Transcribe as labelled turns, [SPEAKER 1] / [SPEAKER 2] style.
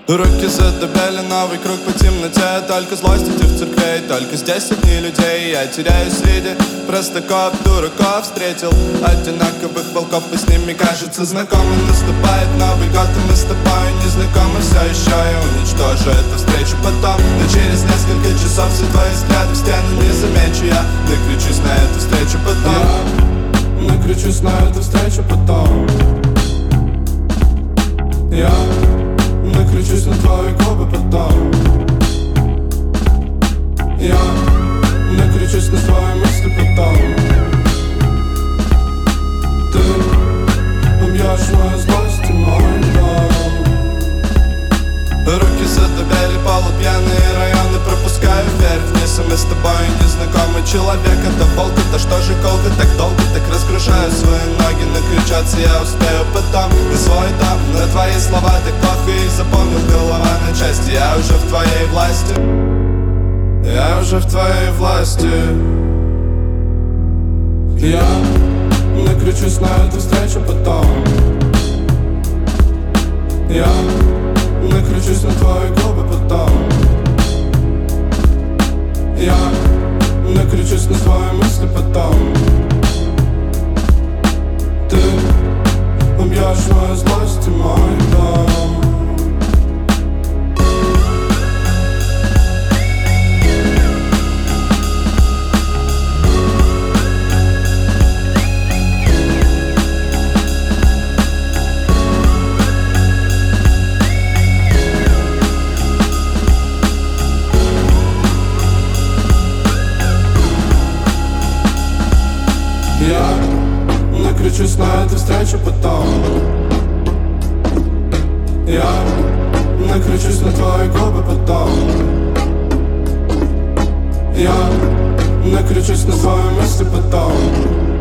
[SPEAKER 1] Руки задубели, новый круг по темноте. Только злость этих церквей, только здесь одни людей. Я теряюсь среди простаков, дураков. Встретил одинаковых волков, и с ними кажется знакомый. Наступает Новый год, и мы с тобой не знакомы все еще. Я уничтожу эту встречу потом, но через несколько часов все твои взгляды в стену не замечу. Я накричусь на эту встречу потом. Я накричусь на эту встречу потом. Я накричусь на твои губы потом. Я накричусь на твои мысли потом. Ты убьешь мою злость и мой дом. Руки задубели, полупьяные районы. Пропускаю вверх-вниз, и мы с тобой незнакомый человек. Это волк, это что же колко так долго? Так разгружаю свои ноги, накричаться я успею потом. На свой дом, на твои слова так плохо их запомнил. Голова на части, я уже в твоей власти. Я уже в твоей власти. Я накричусь на эту встречу потом. Я накричусь на твои губы потом. Я накричусь на твои мысли потом. Ты убьешь мою злость и мой дом. Я накричусь на эту встречу потом. Я накричусь на твои губы потом. Я накричусь на твои мысли потом.